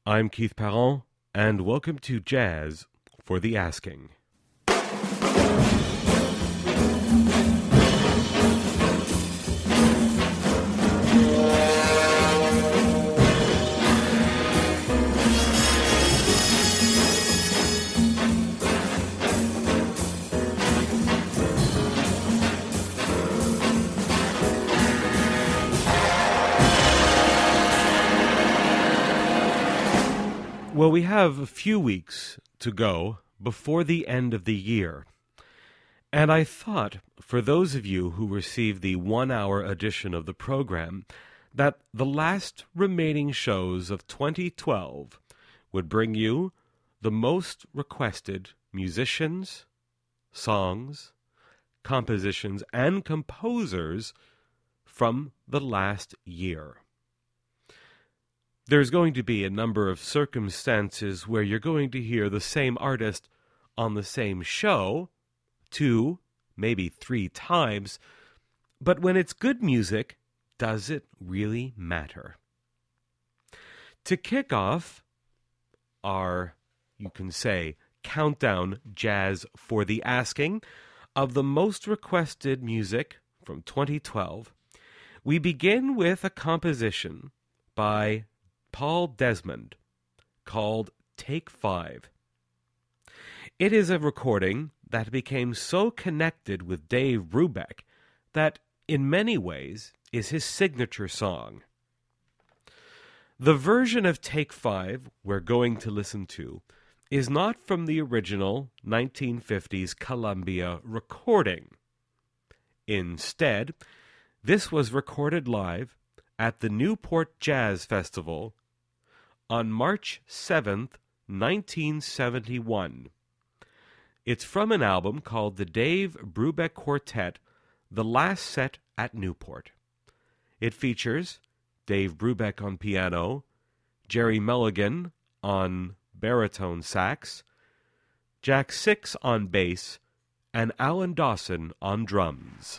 I'm Keith Parent, and welcome to Jazz for the Asking. Well, we have a few weeks to go before the end of the year. And I thought, for those of you who received the 1-hour edition of the program, that the last remaining shows of 2012 would bring you the most requested musicians, songs, compositions, and composers from the last year. There's going to be a number of circumstances where you're going to hear the same artist on the same show 2, maybe 3 times, but when it's good music, does it really matter? To kick off our, you can say, countdown Jazz for the Asking of the most requested music from 2012, we begin with a composition by Paul Desmond, called Take 5. It is a recording that became so connected with Dave Brubeck that, in many ways, is his signature song. The version of Take 5 we're going to listen to is not from the original 1950s Columbia recording. Instead, this was recorded live at the Newport Jazz Festival on March 7th, 1971. It's from an album called the Dave Brubeck Quartet, The Last Set at Newport. It features Dave Brubeck on piano, Jerry Mulligan on baritone sax, Jack Six on bass, and Alan Dawson on drums.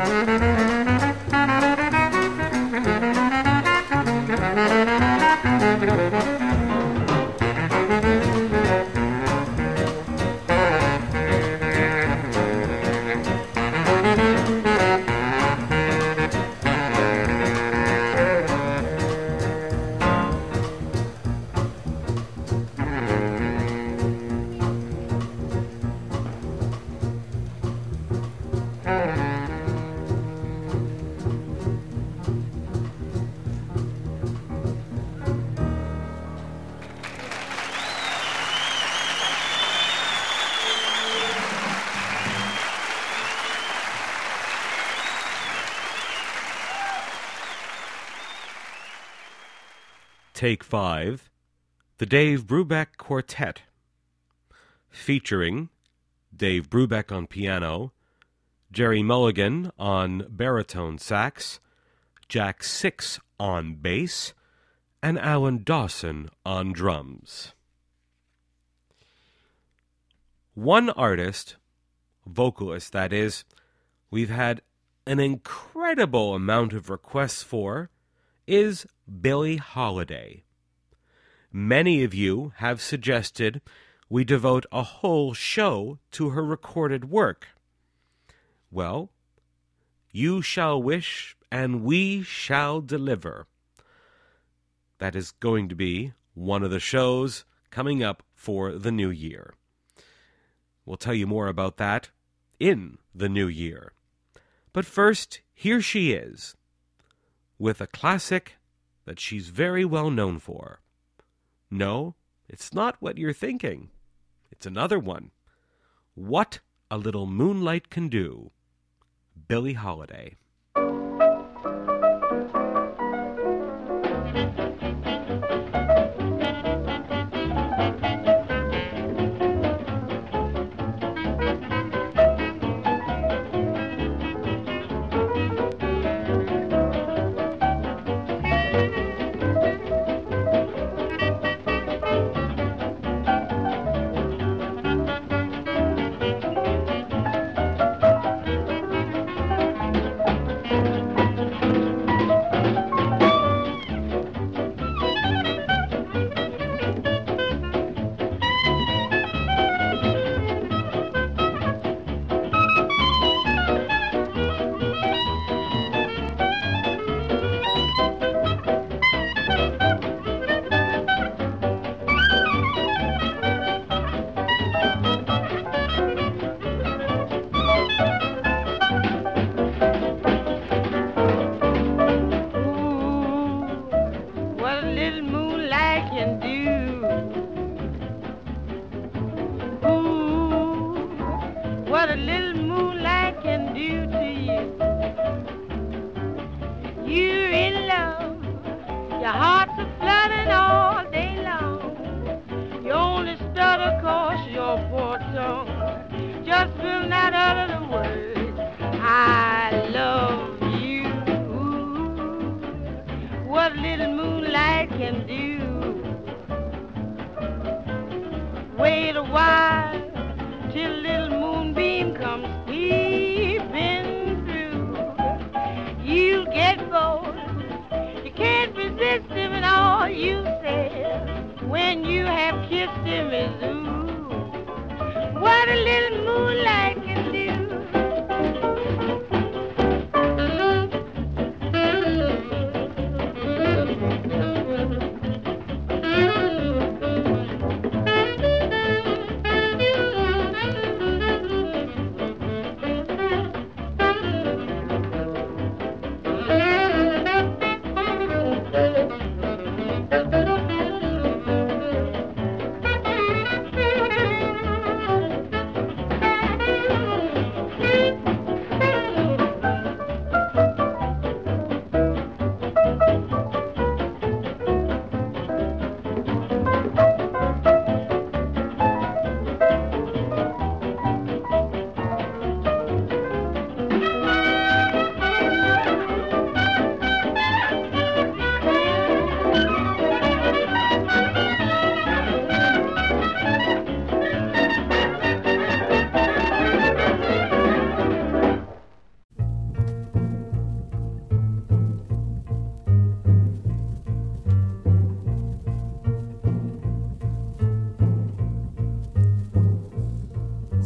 Take 5, the Dave Brubeck Quartet, featuring Dave Brubeck on piano, Jerry Mulligan on baritone sax, Jack Six on bass, and Alan Dawson on drums. One artist, vocalist that is, we've had an incredible amount of requests for is Billie Holiday. Many of you have suggested we devote a whole show to her recorded work. Well, you shall wish and we shall deliver. That is going to be one of the shows coming up for the new year. We'll tell you more about that in the new year. But first, here she is, with a classic that she's very well known for. No, it's not What You're Thinking. It's another one. What a Little Moonlight Can Do. Billie Holiday.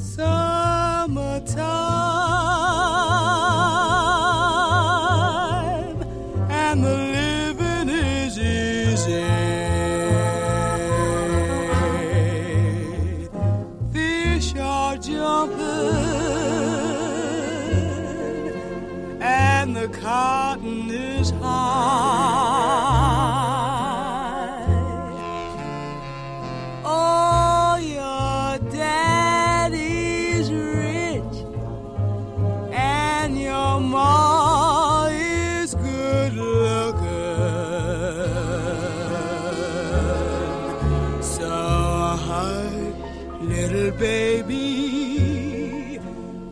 summertime, and the living is easy. Fish are jumping, and the cotton is high. Oh, your daddy's rich, and your ma is good looking. So, hi, little baby,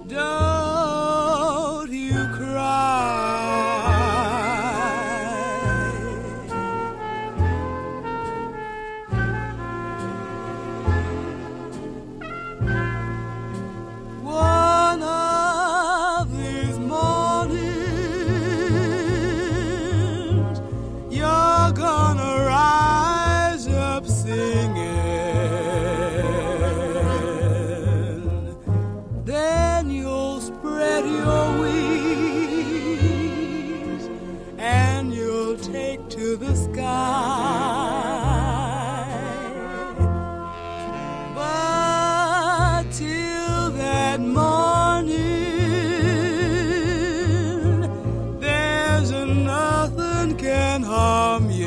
don't you cry. One of these mornings, you're gonna rise up singing. Then you'll spread your wings and you'll take to the sky. But till that morning, there's nothing can harm you.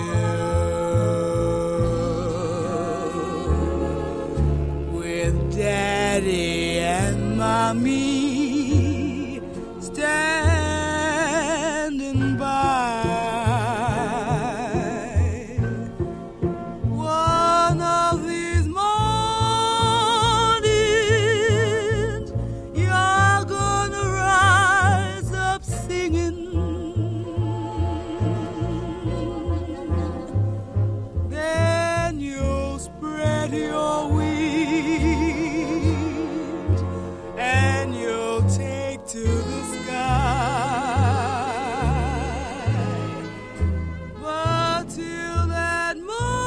With Daddy and Mommy standing by. One of these mornings, you're gonna rise up singing. Then you'll spread your wings and you'll take to the sky. But till that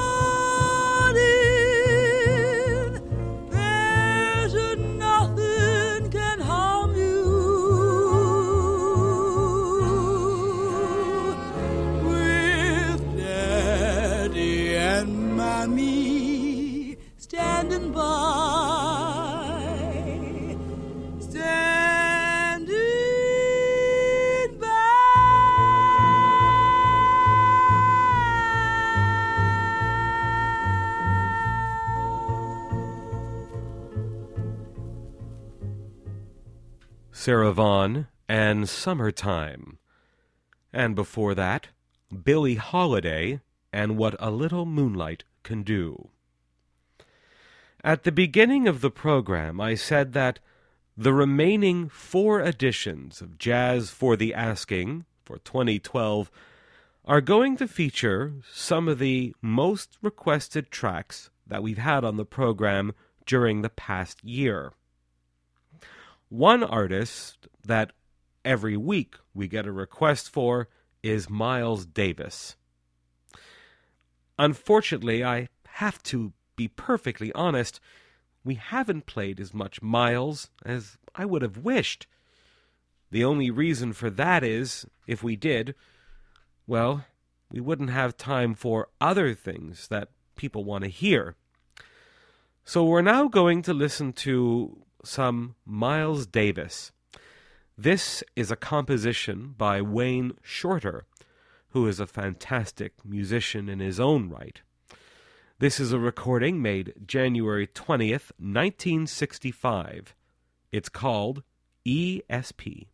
morning, there's nothing can harm you. With Daddy and Mommy standing by, standing by. Sarah Vaughan and Summertime. And before that, Billie Holiday and What a Little Moonlight Can Do. At the beginning of the program, I said that the remaining 4 editions of Jazz for the Asking for 2012 are going to feature some of the most requested tracks that we've had on the program during the past year. One artist that every week we get a request for is Miles Davis. Unfortunately, I have to be perfectly honest, we haven't played as much Miles as I would have wished. The only reason for that is, if we did, well, we wouldn't have time for other things that people want to hear. So we're now going to listen to some Miles Davis. This is a composition by Wayne Shorter, who is a fantastic musician in his own right. This is a recording made January 20th, 1965. It's called ESP.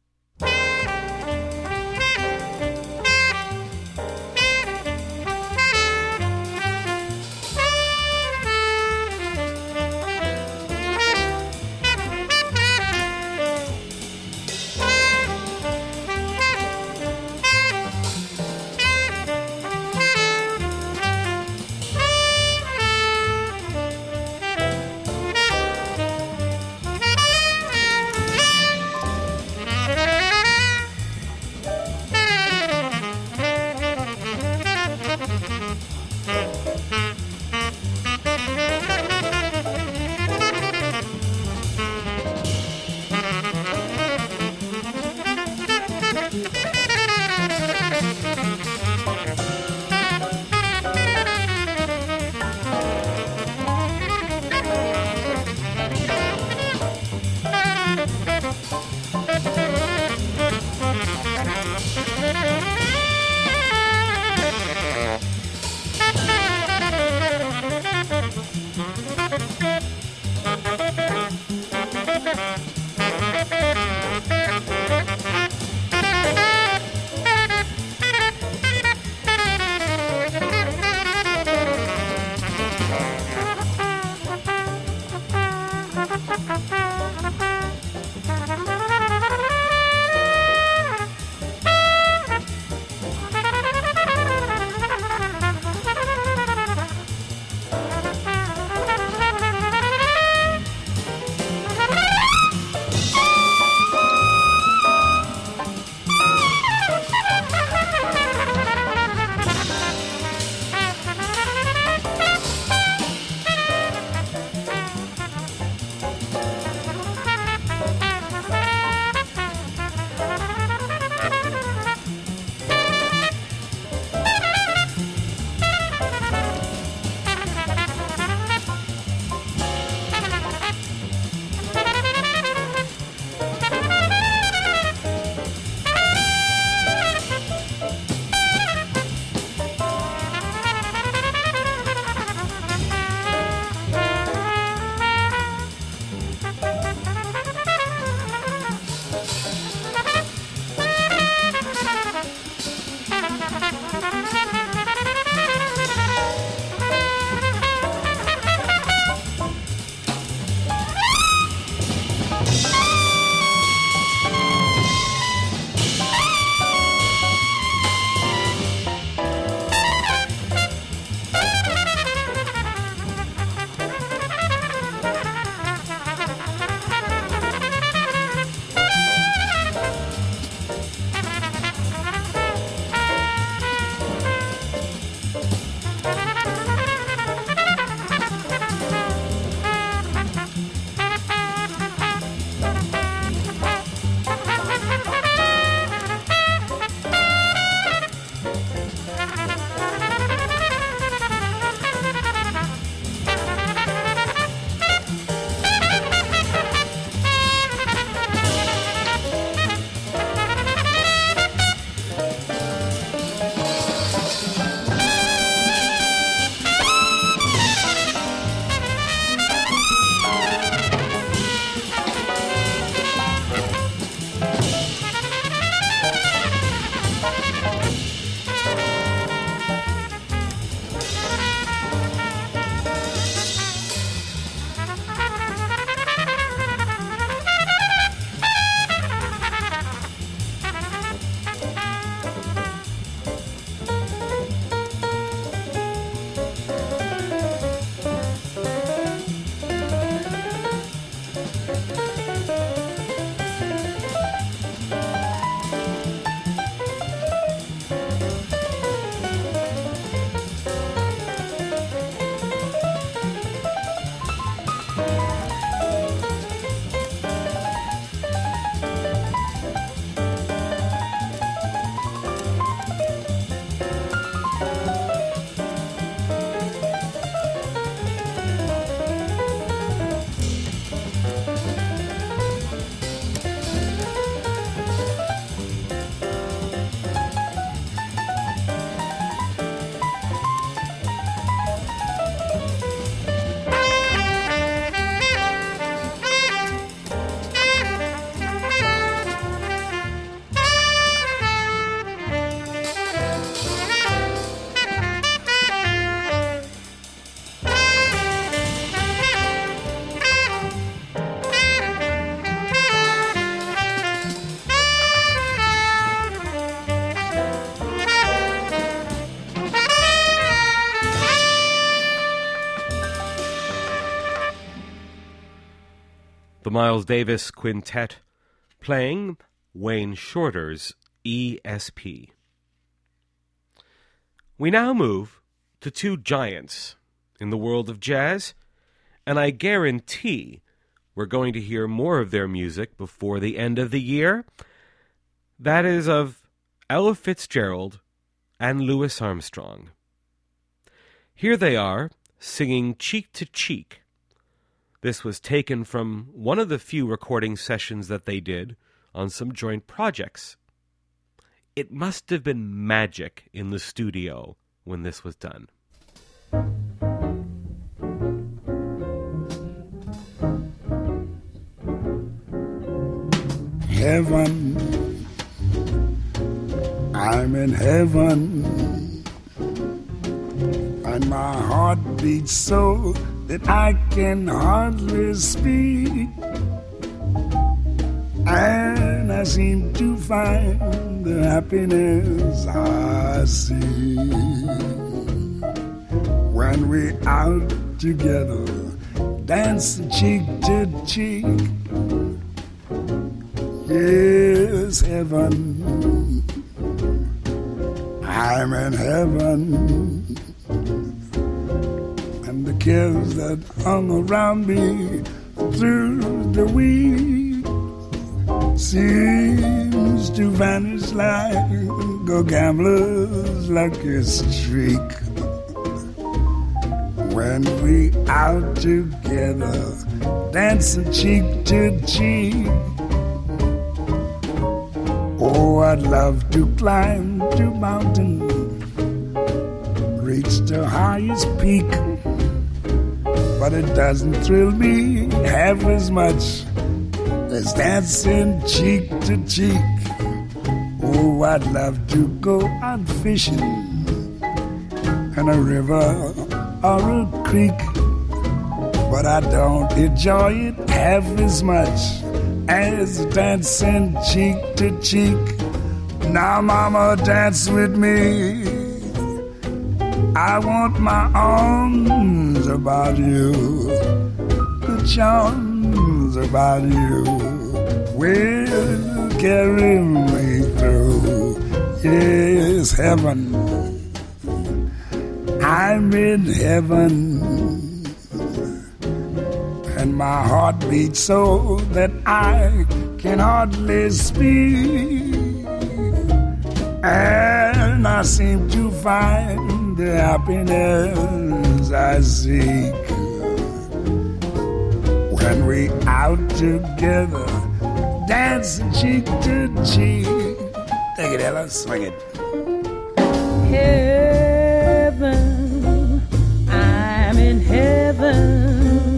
Miles Davis Quintet playing Wayne Shorter's ESP. We now move to two giants in the world of jazz, and I guarantee we're going to hear more of their music before the end of the year. That is of Ella Fitzgerald and Louis Armstrong. Here they are, singing Cheek to Cheek. This was taken from one of the few recording sessions that they did on some joint projects. It must have been magic in the studio when this was done. Heaven, I'm in heaven, and my heart beats so that I can hardly speak, and I seem to find the happiness I see when we're out together, dancing cheek to cheek. Yes, heaven, I'm in heaven, and the cares that hung around me through the week seems to vanish like a gambler's lucky streak. When we out together, dancing cheek to cheek. Oh, I'd love to climb to mountain, reach the highest peak, but it doesn't thrill me half as much as dancing cheek to cheek. Oh, I'd love to go out fishing in a river or a creek, but I don't enjoy it half as much as dancing cheek to cheek. Now, mama, dance with me. I want my arms about you, the charms about you will carry me through. Yes, heaven, I'm in heaven, and my heart beats so that I can hardly speak, and I seem to find the happiness I seek when we out together, dancing cheek to cheek. Take it, Ella, swing it. Heaven, I'm in heaven,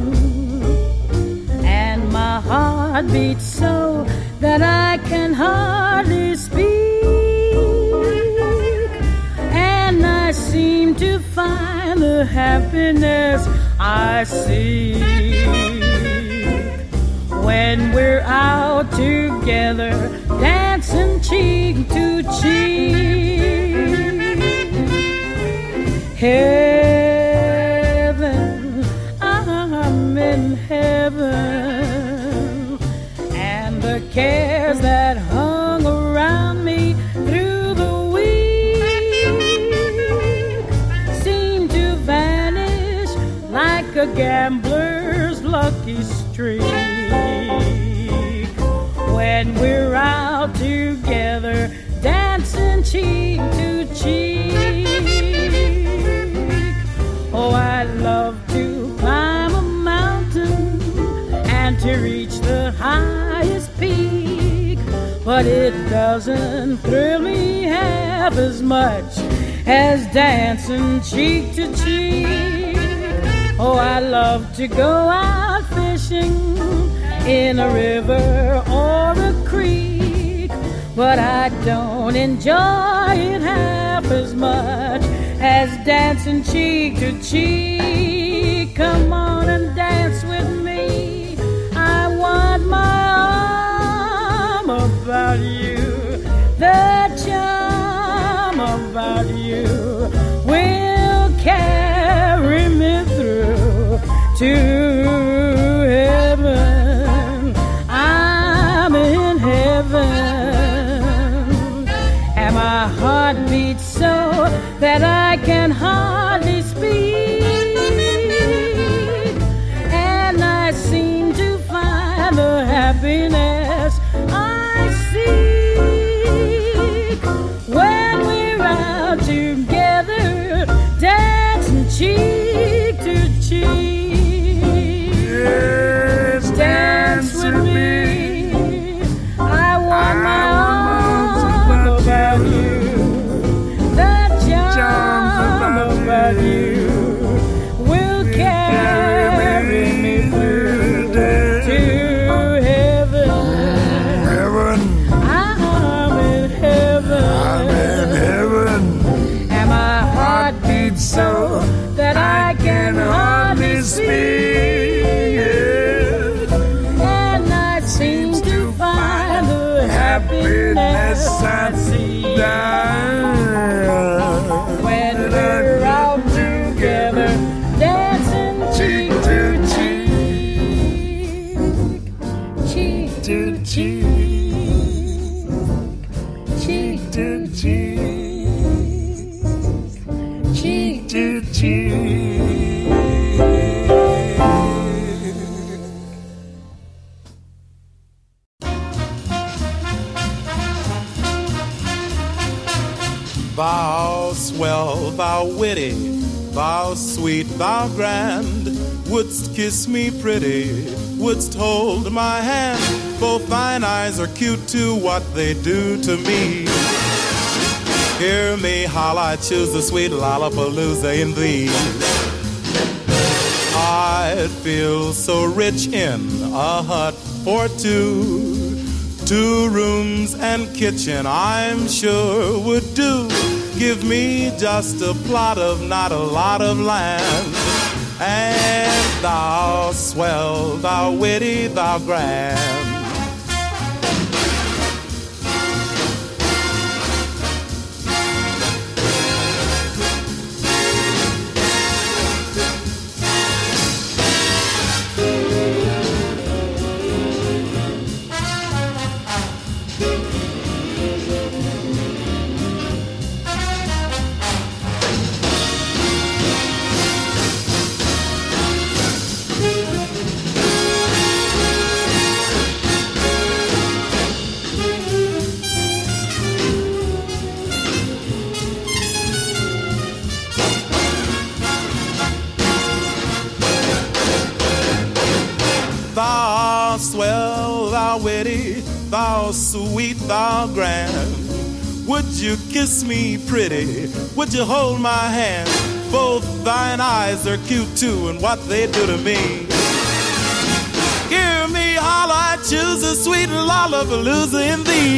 and my heart beats so that I can hardly speak, and I seem to find the happiness I seek when we're out together, dancing cheek to cheek. Heaven, I'm in heaven, and the cares that hung around me through the week seem to vanish like a gambler's lucky streak when we're out together, dancing cheek to cheek. Oh, I'd love to climb a mountain and to reach the highest peak, but it doesn't thrill me half as much as dancing cheek to cheek. Oh, I love to go out fishing in a river or a creek, but I don't enjoy it half as much as dancing cheek to cheek. Come on and dance with me. I want my arm about you, the charm about you will carry me through to heaven. that I can hardly speak, and I seem to find the happiness I seek when we're out together, dancing cheek to cheek. Yes, Dance with me. I want my arms about you. That charm about you will carry me through to heaven. Heaven, I'm in heaven. I'm in heaven. And my heart beats so that I can hardly speak. And I seem to find the happiness I see when we're out together, dancing cheek to cheek, cheek to cheek, cheek to cheek, cheek to cheek. Thou swell, thou witty, thou sweet, thou grand, wouldst kiss me pretty, wouldst hold my hand. Both thine eyes are cute too, what they do to me. Hear me holla, I choose the sweet lollapalooza in thee. I'd feel so rich in a hut for two. 2 rooms and kitchen I'm sure would do. Give me just a plot of not a lot of land, and thou swell, thou witty, thou grand. Thou swell, thou witty, thou sweet, thou grand. Would you kiss me pretty? Would you hold my hand? Both thine eyes are cute too, and what they do to me. Hear me holler, I choose a sweet lollapalooza in thee.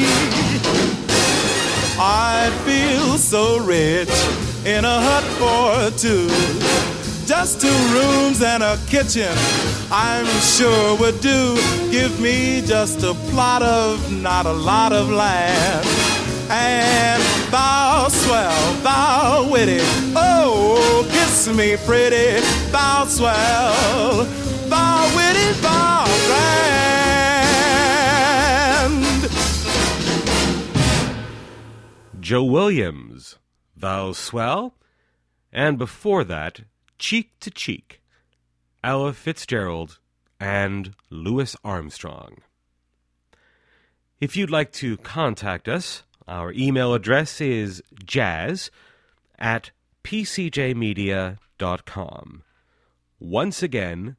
I'd feel so rich in a hut for 2. Just 2 rooms and a kitchen I'm sure would do. Give me just a plot of not a lot of land, and thou swell, thou witty, oh, kiss me pretty, thou swell, thou witty, thou grand. Joe Williams, Thou Swell, and before that, Cheek to Cheek, Ella Fitzgerald and Louis Armstrong. If you'd like to contact us, our email address is jazz@pcjmedia.com. Once again,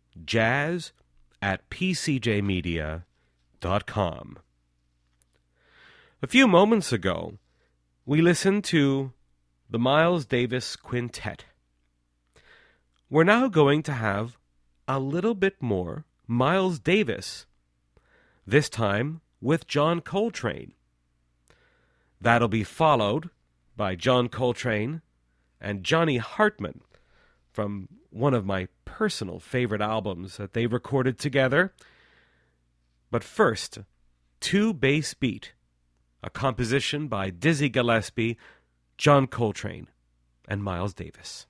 jazz@pcjmedia.com. A few moments ago, we listened to the Miles Davis Quintet. We're now going to have a little bit more Miles Davis, this time with John Coltrane. That'll be followed by John Coltrane and Johnny Hartman from one of my personal favorite albums that they recorded together. But first, 2 Bass Beat, a composition by Dizzy Gillespie, John Coltrane, and Miles Davis.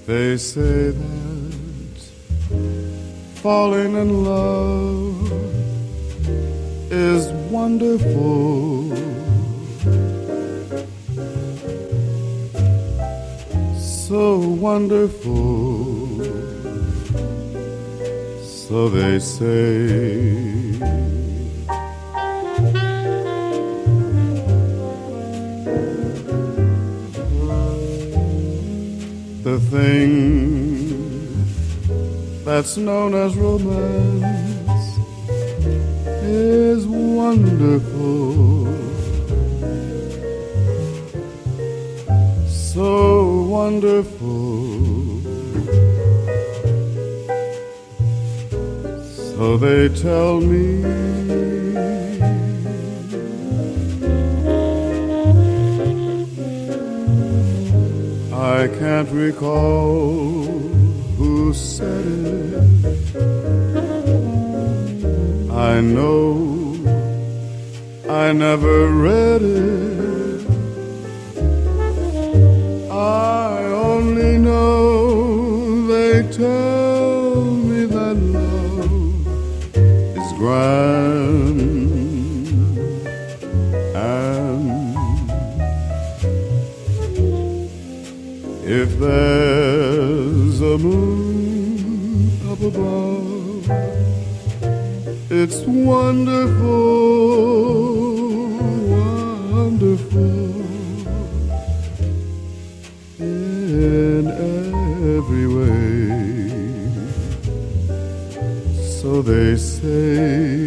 They say that falling in love is wonderful. So wonderful. So they say. The thing that's known as romance is wonderful, so wonderful. So they tell me. I can't recall who said it. I know I never read it. I only know they tell me that love is grand. If there's a moon up above, it's wonderful, wonderful in every way. So they say.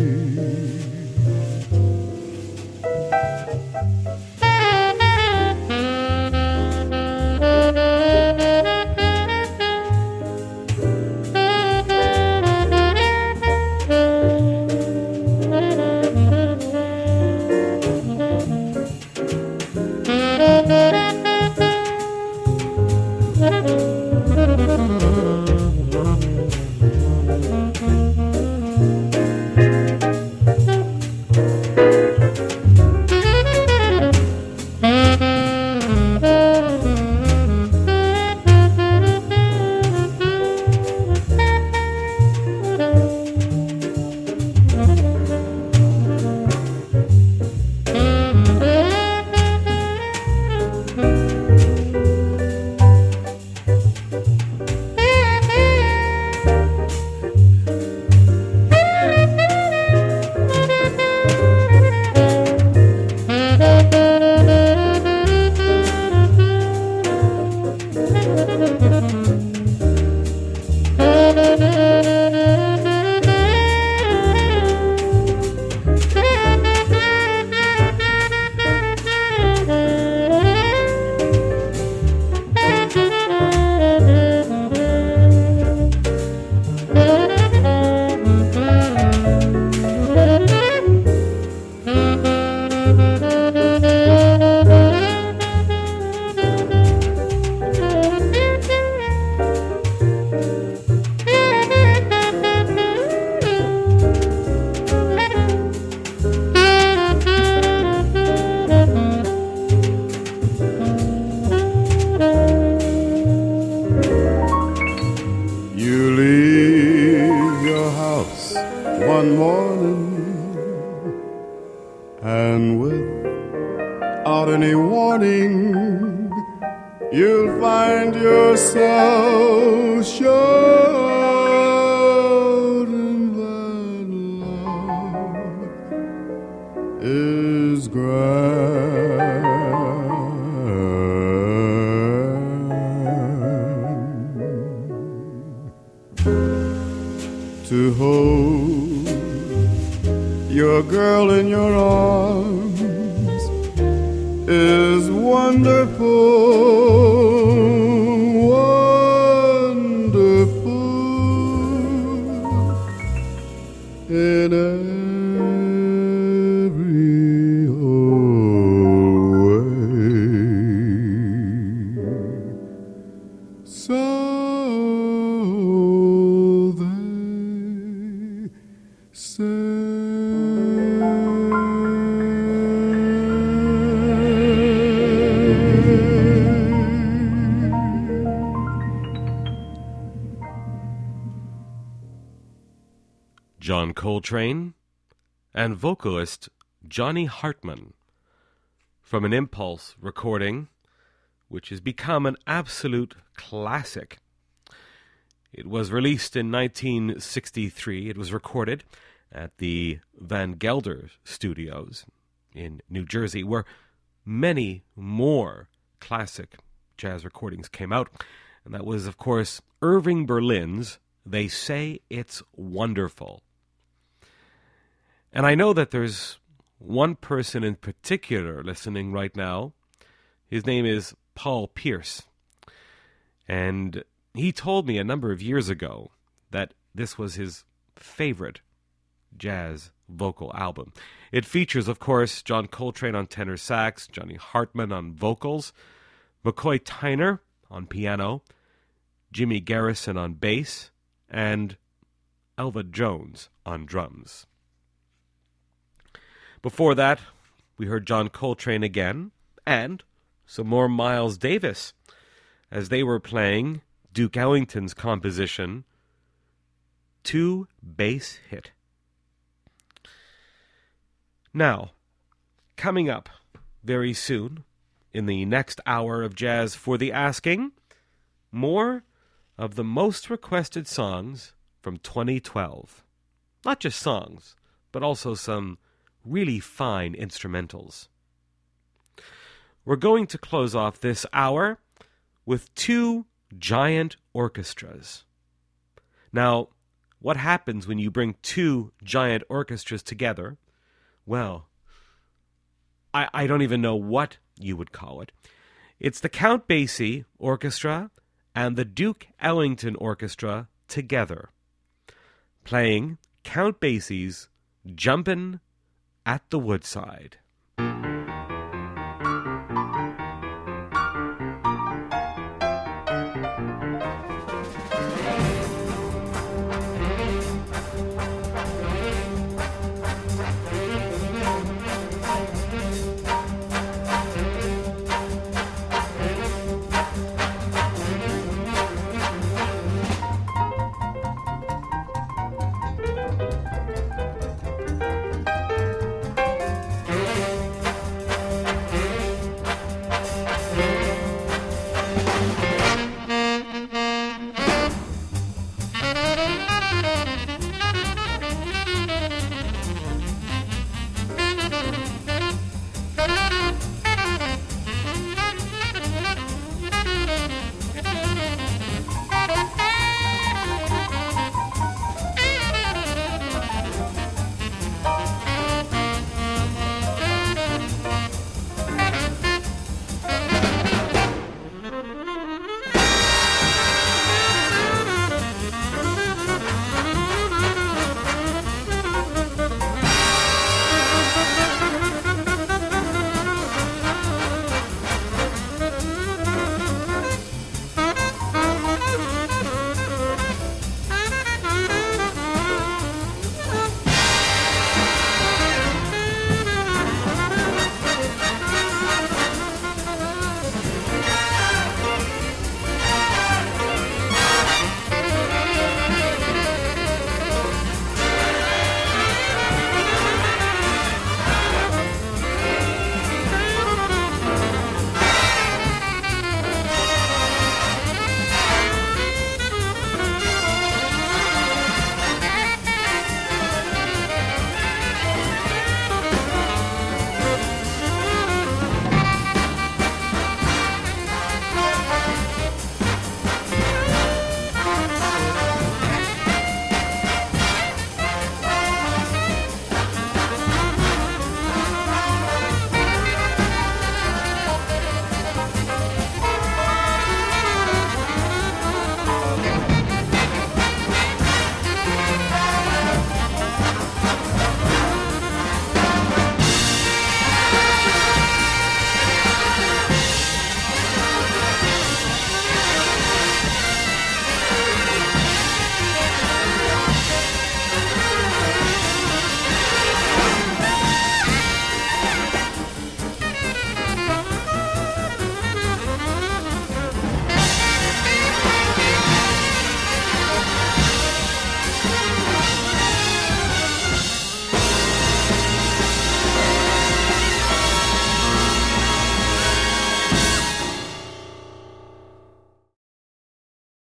To hold your girl in your arms is wonderful, wonderful in every way. So say. John Coltrane and vocalist Johnny Hartman from an Impulse recording which has become an absolute classic. It was released in 1963. It was recorded at the Van Gelder Studios in New Jersey, where many more classic jazz recordings came out. And that was, of course, Irving Berlin's They Say It's Wonderful. And I know that there's one person in particular listening right now. His name is Paul Pierce. And he told me a number of years ago that this was his favorite jazz vocal album. It features, of course, John Coltrane on tenor sax, Johnny Hartman on vocals, McCoy Tyner on piano, Jimmy Garrison on bass, and Elva Jones on drums. Before that, we heard John Coltrane again, and some more Miles Davis, as they were playing Duke Ellington's composition, Two Bass Hit. Now, coming up very soon, in the next hour of Jazz for the Asking, more of the most requested songs from 2012. Not just songs, but also some really fine instrumentals. We're going to close off this hour with two giant orchestras. Now, what happens when you bring two giant orchestras together? Well, I don't even know what you would call it. It's the Count Basie Orchestra and the Duke Ellington Orchestra together, playing Count Basie's Jumpin' at the Woodside.